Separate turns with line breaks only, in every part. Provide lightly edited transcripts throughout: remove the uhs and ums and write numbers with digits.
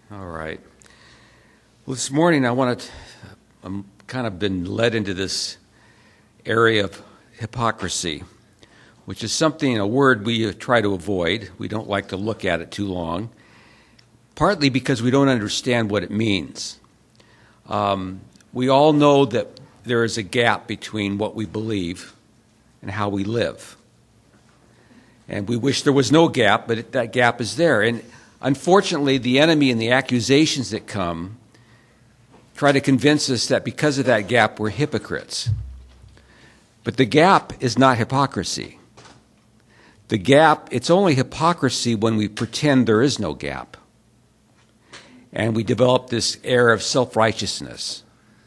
All right. Well, this morning I'm kind of been led into this area of hypocrisy, which is something, a word we try to avoid. We don't like to look at it too long, partly because we don't understand what it means. We all know that there is a gap between what we believe and how we live. And we wish there was no gap, but that gap is there. And unfortunately, the enemy and the accusations that come try to convince us that because of that gap, we're hypocrites. But the gap is not hypocrisy. The gap, it's only hypocrisy when we pretend there is no gap. And we develop this air of self-righteousness.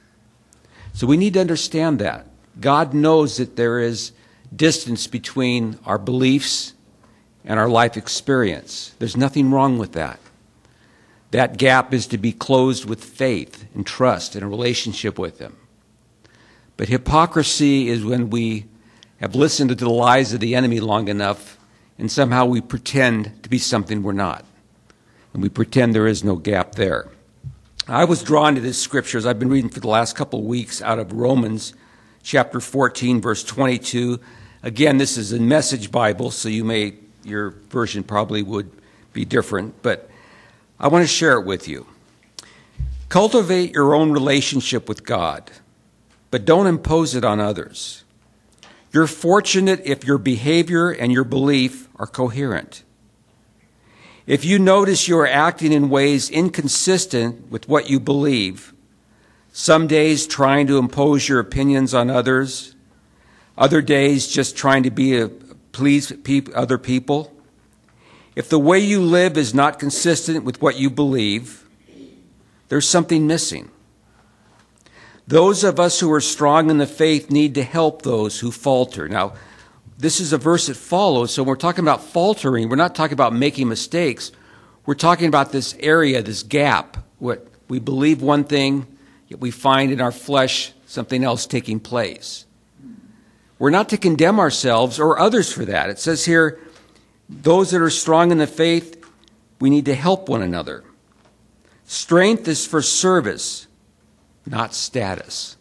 So we need to understand that. God knows that there is distance between our beliefs and our life experience. There's nothing wrong with that. That gap is to be closed with faith and trust and a relationship with Him. But hypocrisy is when we have listened to the lies of the enemy long enough and somehow we pretend to be something we're not. And we pretend there is no gap there. I was drawn to this scripture as I've been reading for the last couple of weeks out of Romans chapter 14, verse 22. Again, this is a Message Bible, so your version probably would be different, but I want to share it with you. Cultivate your own relationship with God, but don't impose it on others. You're fortunate if your behavior and your belief are coherent. If you notice you are acting in ways inconsistent with what you believe, some days trying to impose your opinions on others, other days just trying to please other people, if the way you live is not consistent with what you believe, there's something missing. Those of us who are strong in the faith need to help those who falter. Now, this is a verse that follows, so when we're talking about faltering, we're not talking about making mistakes. We're talking about this area, this gap, what we believe one thing, yet we find in our flesh something else taking place. We're not to condemn ourselves or others for that. It says here, those that are strong in the faith, we need to help one another. Strength is for service, not status.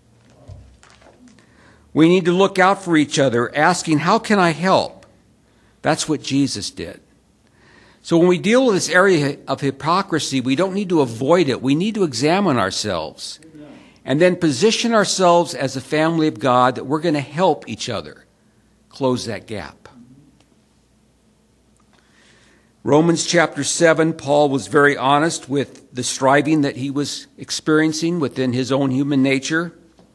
We need to look out for each other, asking, how can I help? That's what Jesus did. So when we deal with this area of hypocrisy, we don't need to avoid it. We need to examine ourselves and then position ourselves as a family of God that we're going to help each other close that gap. Romans chapter 7, Paul was very honest with the striving that he was experiencing within his own human nature.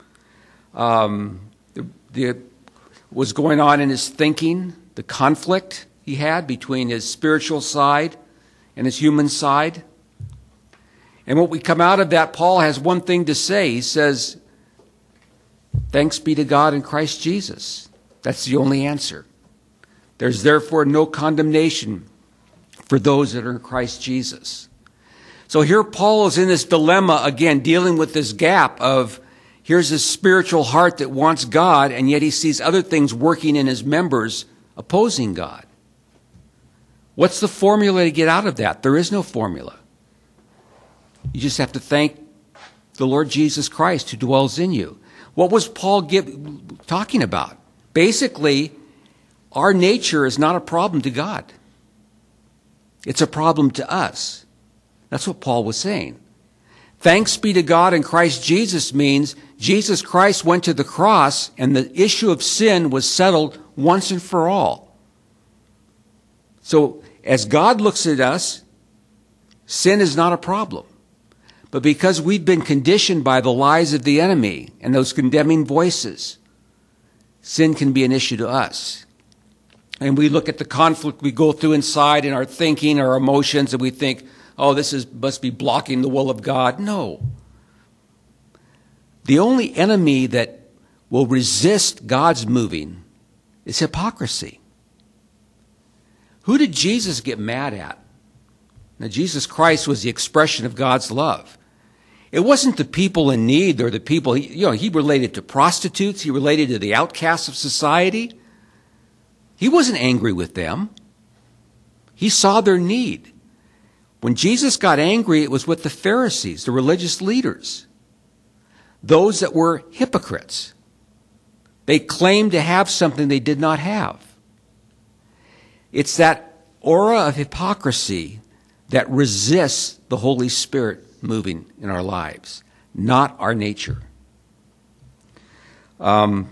Was going on in his thinking, the conflict he had between his spiritual side and his human side. And when we come out of that, Paul has one thing to say. He says, thanks be to God in Christ Jesus. That's the only answer. There's therefore no condemnation for those that are in Christ Jesus. So here Paul is in this dilemma, again, dealing with this gap of here's a spiritual heart that wants God, and yet he sees other things working in his members opposing God. What's the formula to get out of that? There is no formula. You just have to thank the Lord Jesus Christ who dwells in you. What was Paul talking about? Basically, our nature is not a problem to God. It's a problem to us. That's what Paul was saying. Thanks be to God in Christ Jesus means Jesus Christ went to the cross and the issue of sin was settled once and for all. So as God looks at us, sin is not a problem. But because we've been conditioned by the lies of the enemy and those condemning voices, sin can be an issue to us. And we look at the conflict we go through inside in our thinking, our emotions, and we think, oh, must be blocking the will of God. No. The only enemy that will resist God's moving is hypocrisy. Who did Jesus get mad at? Now, Jesus Christ was the expression of God's love. It wasn't the people in need or the people, he related to prostitutes, he related to the outcasts of society. He wasn't angry with them. He saw their need. When Jesus got angry, it was with the Pharisees, the religious leaders, those that were hypocrites. They claimed to have something they did not have. It's that aura of hypocrisy that resists the Holy Spirit moving in our lives, not our nature. When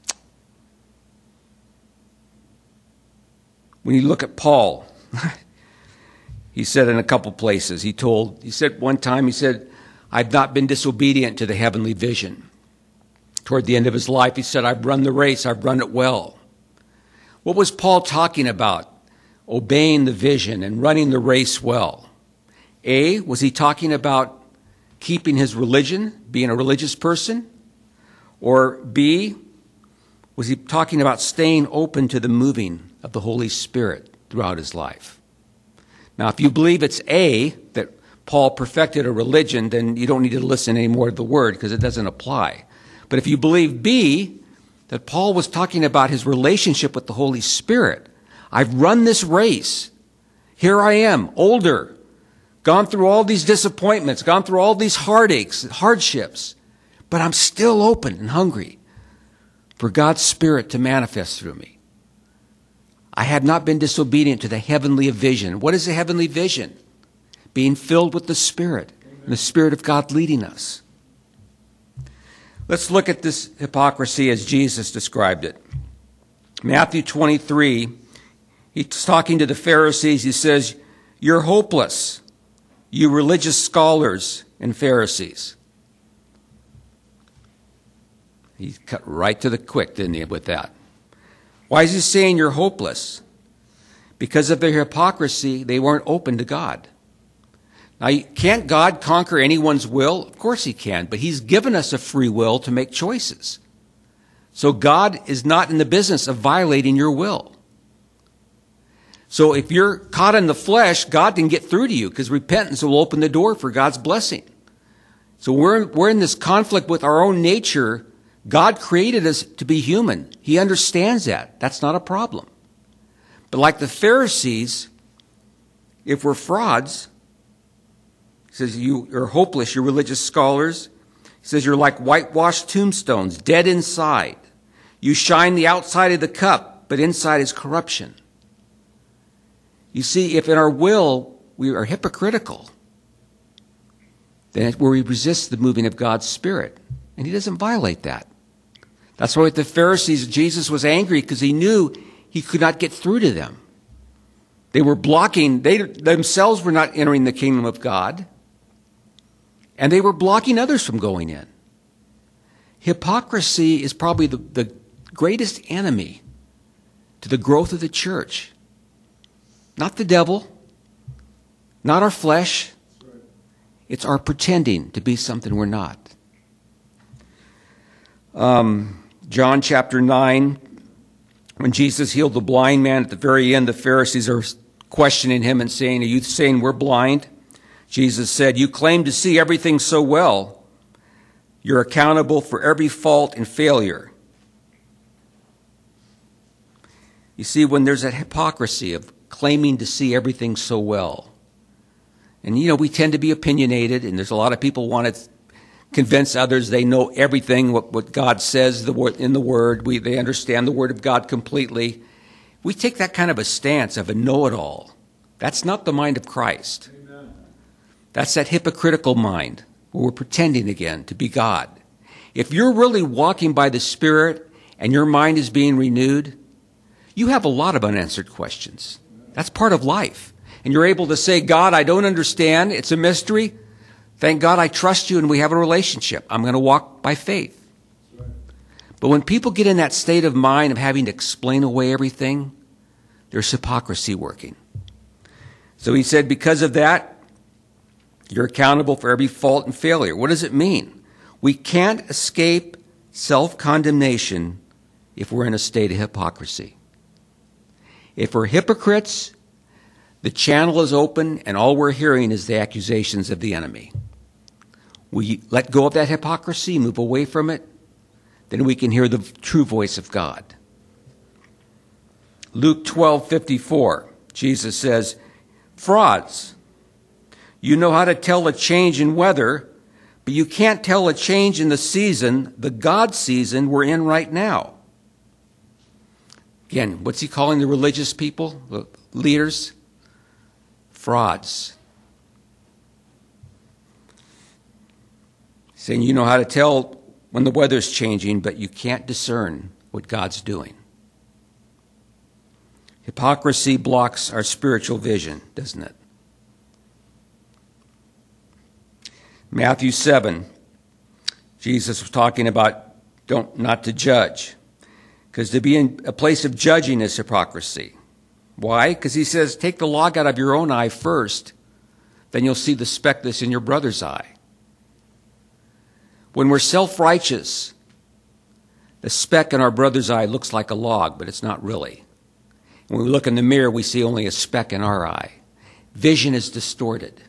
you look at Paul, he said in a couple places, he said one time, I've not been disobedient to the heavenly vision. Toward the end of his life, he said, I've run the race, I've run it well. What was Paul talking about? Obeying the vision and running the race well. A, was he talking about keeping his religion, being a religious person? Or B, was he talking about staying open to the moving of the Holy Spirit throughout his life? Now, if you believe it's A, that Paul perfected a religion, then you don't need to listen anymore to the word because it doesn't apply. But if you believe B, that Paul was talking about his relationship with the Holy Spirit, I've run this race. Here I am, older, gone through all these disappointments, gone through all these heartaches, hardships, but I'm still open and hungry for God's Spirit to manifest through me. I have not been disobedient to the heavenly vision. What is the heavenly vision? Being filled with the Spirit, and the Spirit of God leading us. Let's look at this hypocrisy as Jesus described it. Matthew 23, he's talking to the Pharisees. He says, you're hopeless, you religious scholars and Pharisees. He cut right to the quick, didn't he, with that? Why is he saying you're hopeless? Because of their hypocrisy, they weren't open to God. Now, can't God conquer anyone's will? Of course he can, but he's given us a free will to make choices. So God is not in the business of violating your will. So if you're caught in the flesh, God can get through to you because repentance will open the door for God's blessing. So we're in this conflict with our own nature. God created us to be human. He understands that. That's not a problem. But like the Pharisees, if we're frauds, he says you're hopeless, you're religious scholars. He says you're like whitewashed tombstones, dead inside. You shine the outside of the cup, but inside is corruption. You see, if in our will we are hypocritical, then it's where we resist the moving of God's Spirit. And he doesn't violate that. That's why with the Pharisees, Jesus was angry because he knew he could not get through to them. They were blocking, they themselves were not entering the kingdom of God, and they were blocking others from going in. Hypocrisy is probably the greatest enemy to the growth of the church. Not the devil, not our flesh. It's our pretending to be something we're not. John chapter 9, when Jesus healed the blind man, at the very end, the Pharisees are questioning him and saying, are you saying we're blind? Jesus said, you claim to see everything so well. You're accountable for every fault and failure. You see, when there's that hypocrisy of claiming to see everything so well, and we tend to be opinionated, and there's a lot of people want to convince others they know everything, what God says in the Word. They understand the Word of God completely. We take that kind of a stance of a know-it-all. That's not the mind of Christ. Amen. That's that hypocritical mind where we're pretending again to be God. If you're really walking by the Spirit and your mind is being renewed, you have a lot of unanswered questions. That's part of life. And you're able to say, God, I don't understand. It's a mystery. Thank God I trust you and we have a relationship. I'm going to walk by faith. But when people get in that state of mind of having to explain away everything, there's hypocrisy working. So he said, because of that, you're accountable for every fault and failure. What does it mean? We can't escape self-condemnation if we're in a state of hypocrisy. If we're hypocrites, the channel is open and all we're hearing is the accusations of the enemy. We let go of that hypocrisy, move away from it, then we can hear the true voice of God. Luke 12:54, Jesus says, frauds, You know how to tell a change in weather, but you can't tell a change in the season, the God season we're in right now. Again, what's he calling the religious people, the leaders? Frauds. Saying you know how to tell when the weather's changing, but you can't discern what God's doing. Hypocrisy blocks our spiritual vision, doesn't it? Matthew 7, Jesus was talking about not to judge, because to be in a place of judging is hypocrisy. Why? Because he says, take the log out of your own eye first, then you'll see the speck that's in your brother's eye. When we're self-righteous, the speck in our brother's eye looks like a log, but it's not really. When we look in the mirror, we see only a speck in our eye. Vision is distorted.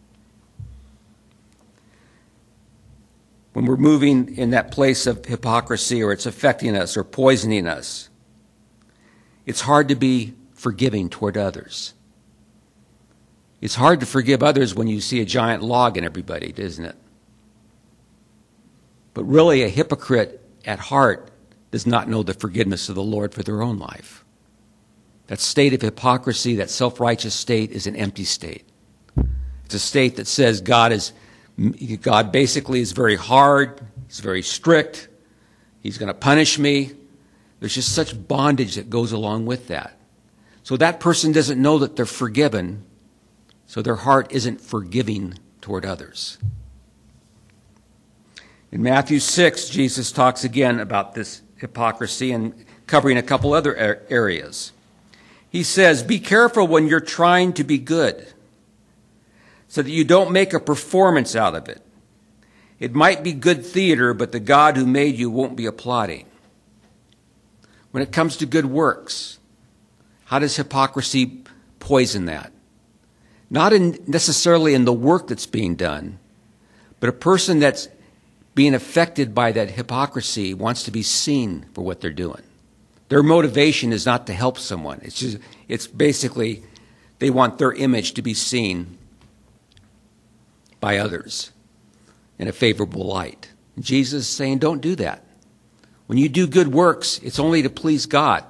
When we're moving in that place of hypocrisy, or it's affecting us or poisoning us, it's hard to be forgiving toward others. It's hard to forgive others when you see a giant log in everybody, isn't it? But really, a hypocrite at heart does not know the forgiveness of the Lord for their own life. That state of hypocrisy, that self-righteous state, is an empty state. It's a state that says God basically is very hard, he's very strict, he's going to punish me. There's just such bondage that goes along with that. So that person doesn't know that they're forgiven, so their heart isn't forgiving toward others. In Matthew 6, Jesus talks again about this hypocrisy and covering a couple other areas. He says, be careful when you're trying to be good, so that you don't make a performance out of it. It might be good theater, but the God who made you won't be applauding. When it comes to good works, how does hypocrisy poison that? Not necessarily in the work that's being done, but a person that's being affected by that hypocrisy wants to be seen for what they're doing. Their motivation is not to help someone. It's basically they want their image to be seen by others in a favorable light. Jesus is saying, don't do that. When you do good works, it's only to please God.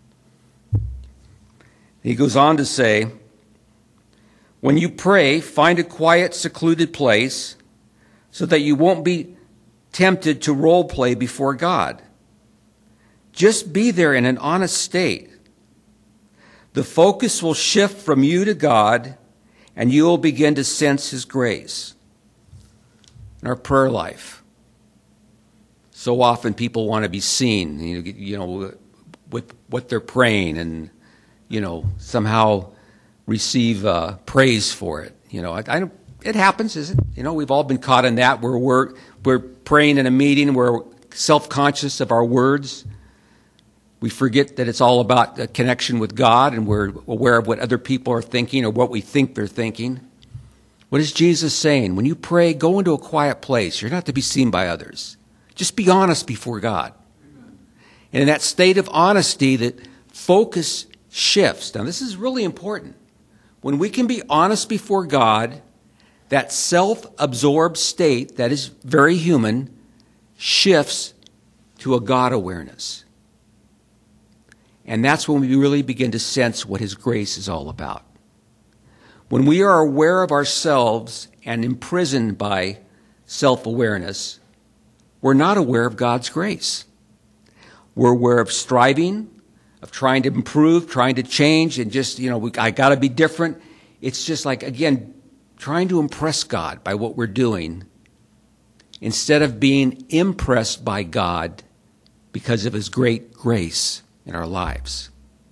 He goes on to say, when you pray, find a quiet, secluded place so that you won't be tempted to role play before God. Just be there in an honest state. The focus will shift from you to God, and you will begin to sense His grace. In our prayer life, so often people want to be seen, with what they're praying, and somehow receive praise for it. It happens, isn't it? We've all been caught in that where we're praying in a meeting, we're self-conscious of our words. We forget that it's all about a connection with God, and we're aware of what other people are thinking or what we think they're thinking. What is Jesus saying? When you pray, go into a quiet place. You're not to be seen by others. Just be honest before God. And in that state of honesty, that focus shifts. Now, this is really important. When we can be honest before God, that self-absorbed state that is very human shifts to a God awareness. And that's when we really begin to sense what His grace is all about. When we are aware of ourselves and imprisoned by self-awareness, we're not aware of God's grace. We're aware of striving, of trying to improve, trying to change, and just, I got to be different. It's just like, again, trying to impress God by what we're doing instead of being impressed by God because of His great grace in our lives.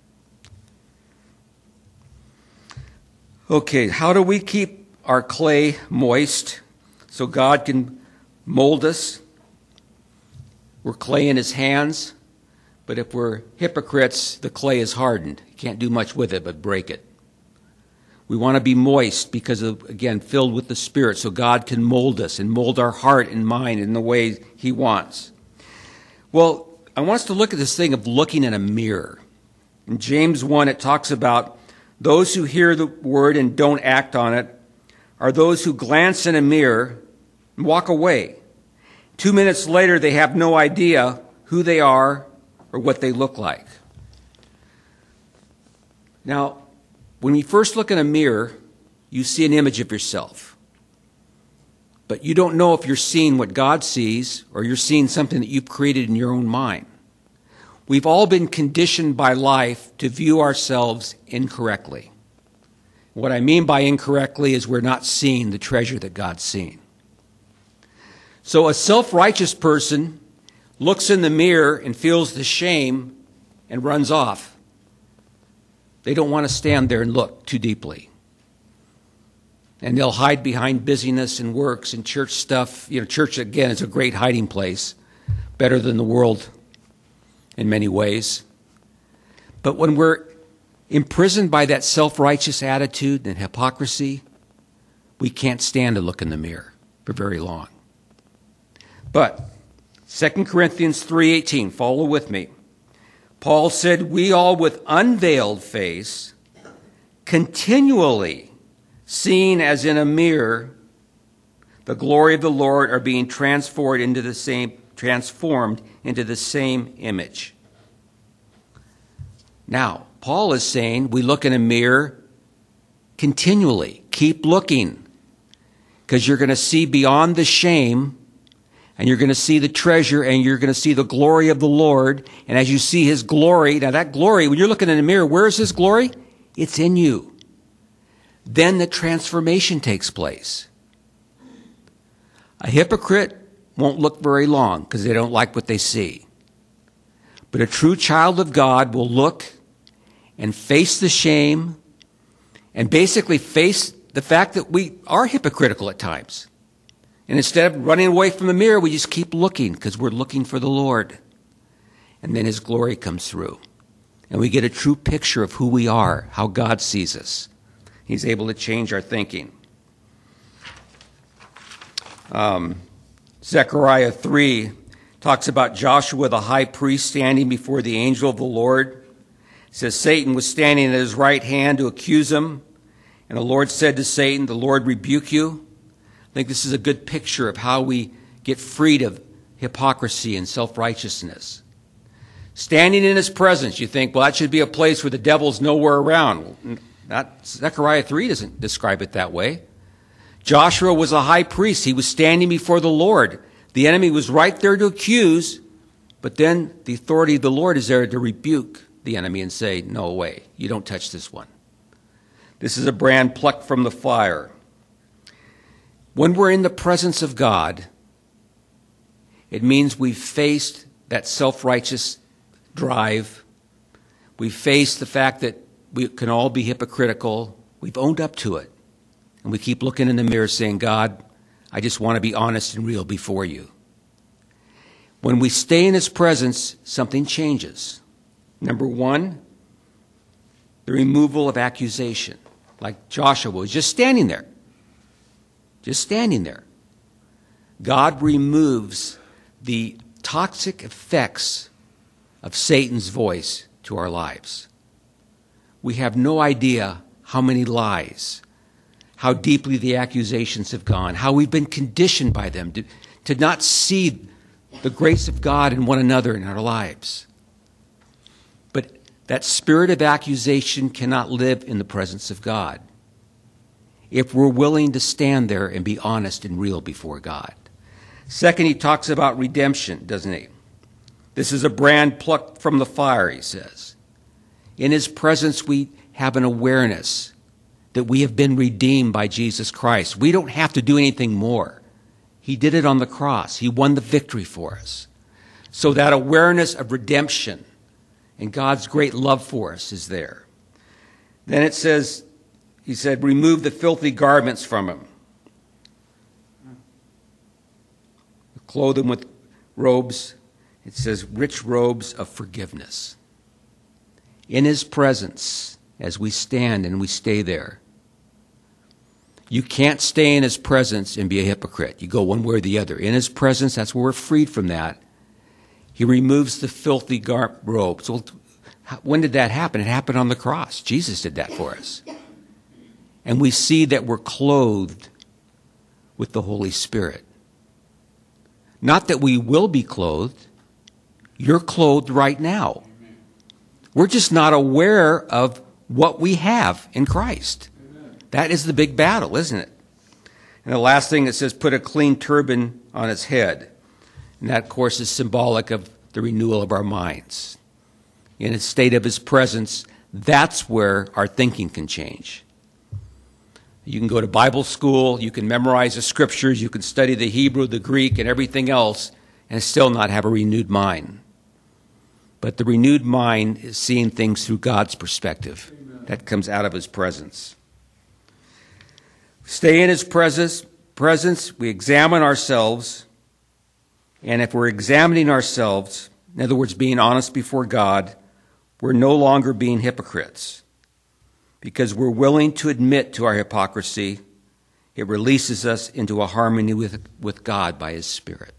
Okay, how do we keep our clay moist so God can mold us? We're clay in His hands, but if we're hypocrites, the clay is hardened. You can't do much with it but break it. We want to be moist because of, again, filled with the Spirit so God can mold us and mold our heart and mind in the way He wants. Well, I want us to look at this thing of looking in a mirror. In James 1, it talks about those who hear the word and don't act on it are those who glance in a mirror and walk away. 2 minutes later, they have no idea who they are or what they look like. Now, when you first look in a mirror, you see an image of yourself. But you don't know if you're seeing what God sees or you're seeing something that you've created in your own mind. We've all been conditioned by life to view ourselves incorrectly. What I mean by incorrectly is we're not seeing the treasure that God's seeing. So a self-righteous person looks in the mirror and feels the shame and runs off. They don't want to stand there and look too deeply. And they'll hide behind busyness and works and church stuff. Church, again, is a great hiding place, better than the world in many ways. But when we're imprisoned by that self-righteous attitude and hypocrisy, we can't stand to look in the mirror for very long. But 2 Corinthians 3:18, follow with me. Paul said, "We all with unveiled face, continually seeing as in a mirror the glory of the Lord, are being transformed into the same image." Now, Paul is saying we look in a mirror continually. Keep looking, because you're going to see beyond the shame, and you're going to see the treasure, and you're going to see the glory of the Lord. And as you see his glory, now that glory, when you're looking in the mirror, where is his glory? It's in you. Then the transformation takes place. A hypocrite won't look very long because they don't like what they see. But a true child of God will look and face the shame and basically face the fact that we are hypocritical at times. And instead of running away from the mirror, we just keep looking because we're looking for the Lord. And then his glory comes through. And we get a true picture of who we are, how God sees us. He's able to change our thinking. Zechariah 3 talks about Joshua the high priest standing before the angel of the Lord. It says Satan was standing at his right hand to accuse him. And the Lord said to Satan, "The Lord rebuke you." I think this is a good picture of how we get freed of hypocrisy and self-righteousness. Standing in his presence, you think, well, that should be a place where the devil's nowhere around. Zechariah 3 doesn't describe it that way. Joshua was a high priest. He was standing before the Lord. The enemy was right there to accuse, but then the authority of the Lord is there to rebuke the enemy and say, "No way, you don't touch this one." This is a brand plucked from the fire. When we're in the presence of God, it means we've faced that self-righteous drive. We've faced the fact that we can all be hypocritical. We've owned up to it. And we keep looking in the mirror saying, "God, I just want to be honest and real before you." When we stay in his presence, something changes. Number one, the removal of accusation. Like Joshua was just standing there. Just standing there. God removes the toxic effects of Satan's voice to our lives. We have no idea how many lies, how deeply the accusations have gone, how we've been conditioned by them to not see the grace of God in one another in our lives. But that spirit of accusation cannot live in the presence of God if we're willing to stand there and be honest and real before God. Second, he talks about redemption, doesn't he? This is a brand plucked from the fire, he says. In his presence, we have an awareness that we have been redeemed by Jesus Christ. We don't have to do anything more. He did it on the cross. He won the victory for us. So that awareness of redemption and God's great love for us is there. Then it says, he said, remove the filthy garments from him. Clothe him with robes. It says rich robes of forgiveness. In his presence, as we stand and we stay there, you can't stay in his presence and be a hypocrite. You go one way or the other. In his presence, that's where we're freed from that. He removes the filthy robes. Well, when did that happen? It happened on the cross. Jesus did that for us. and we see that we're clothed with the Holy Spirit. Not that we will be clothed. You're clothed right now. We're just not aware of what we have in Christ. That is the big battle, isn't it? And the last thing it says, put a clean turban on its head. And that, of course, is symbolic of the renewal of our minds. In a state of his presence, that's where our thinking can change. You can go to Bible school, you can memorize the scriptures, you can study the Hebrew, the Greek, and everything else, and still not have a renewed mind. But the renewed mind is seeing things through God's perspective. Amen. That comes out of his presence. Stay in his presence, we examine ourselves, and if we're examining ourselves, in other words, being honest before God, we're no longer being hypocrites. Because we're willing to admit to our hypocrisy, it releases us into a harmony with God by his Spirit.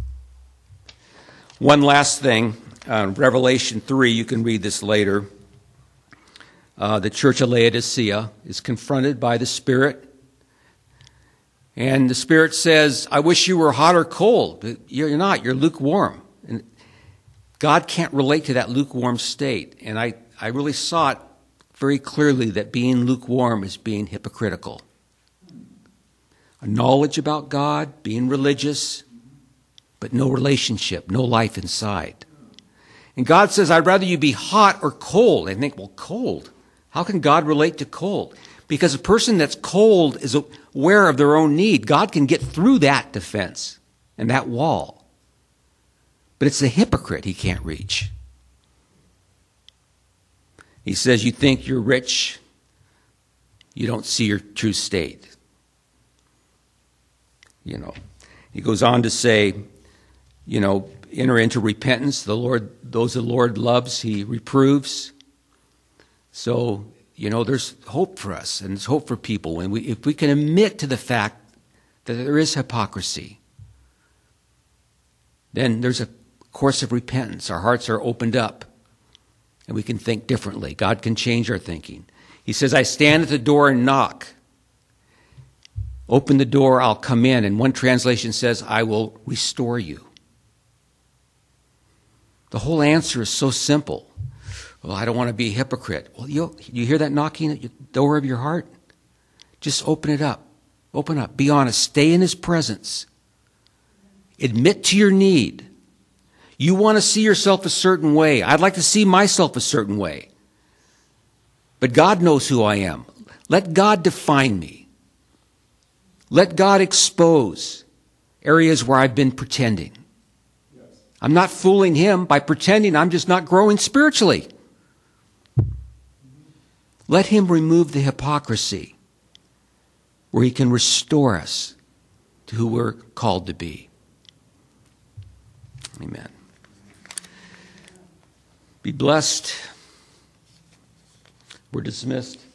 One last thing, Revelation 3, you can read this later. The church of Laodicea is confronted by the Spirit. And the Spirit says, I wish you were hot or cold. But you're not, you're lukewarm. And God can't relate to that lukewarm state. And I really saw it very clearly that being lukewarm is being hypocritical. A knowledge about God, being religious, but no relationship, no life inside. And God says, I'd rather you be hot or cold. I think, well, cold. How can God relate to cold? Because a person that's cold is aware of their own need. God can get through that defense and that wall. But it's the hypocrite he can't reach. He says, you think you're rich, you don't see your true state. He goes on to say, enter into repentance. Those the Lord loves, he reproves. So, there's hope for us, and there's hope for people. And if we can admit to the fact that there is hypocrisy, then there's a course of repentance. Our hearts are opened up. And we can think differently. God can change our thinking. He says, I stand at the door and knock. Open the door, I'll come in. And one translation says, I will restore you. The whole answer is so simple. Well, I don't want to be a hypocrite. Well, you hear that knocking at the door of your heart? Just open it up. Open up. Be honest. Stay in his presence. Admit to your need. You want to see yourself a certain way. I'd like to see myself a certain way. But God knows who I am. Let God define me. Let God expose areas where I've been pretending. Yes. I'm not fooling him by pretending I'm just not growing spiritually. Let him remove the hypocrisy where he can restore us to who we're called to be. Amen. Be blessed. We're dismissed.